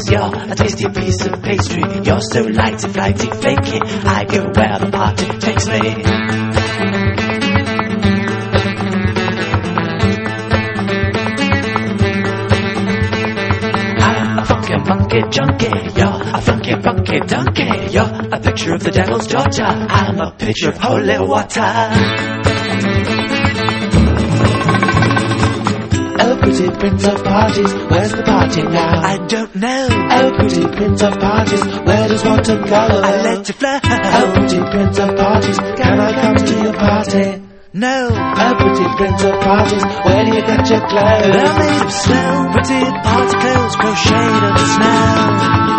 you're a tasty piece of pastry. You're so lighty, flighty, flaky. I go where the party takes me. Funky junkie, you're a funky donkey. You're a picture of the devil's daughter. I'm a picture of holy water. Oh, pretty prince of parties, where's the party now? I don't know. Oh, pretty prince of parties, where does one to go? I let you fly. Oh, pretty prince of parties, can I come to your party? No. Oh, pretty prince of parties, where do you get your clothes? They're made of snow, pretty party clothes, crocheted of snow.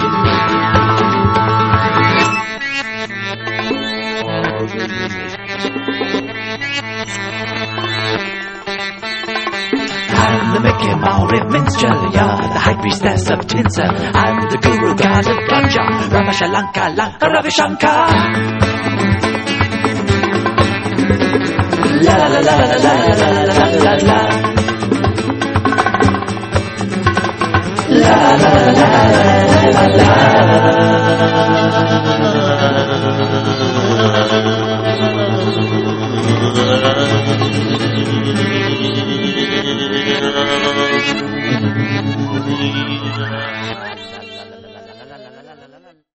I'm the Mickey Maury minstrel, you're the high priestess of tinsel. I'm the guru god of ganja, Ramashalanka, Lanka, Ravi Shankar. La la la la la la la la la. La la la la la la.